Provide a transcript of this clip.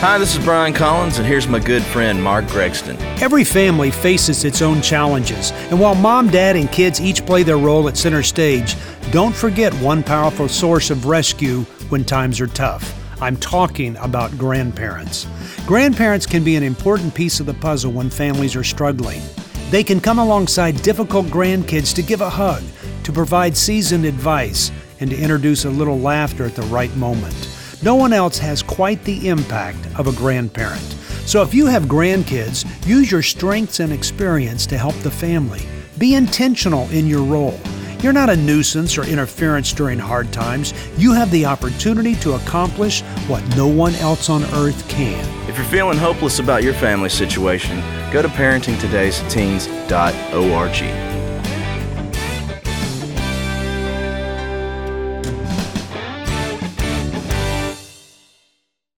Hi, this is Brian Collins, and here's my good friend, Mark Gregston. Every family faces its own challenges, and while mom, dad, and kids each play their role at center stage, don't forget one powerful source of rescue when times are tough. I'm talking about grandparents. Grandparents can be an important piece of the puzzle when families are struggling. They can come alongside difficult grandkids to give a hug, to provide seasoned advice, and to introduce a little laughter at the right moment. No one else has quite the impact of a grandparent. So if you have grandkids, use your strengths and experience to help the family. Be intentional in your role. You're not a nuisance or interference during hard times. You have the opportunity to accomplish what no one else on earth can. If you're feeling hopeless about your family situation, go to parentingtodaysteens.org.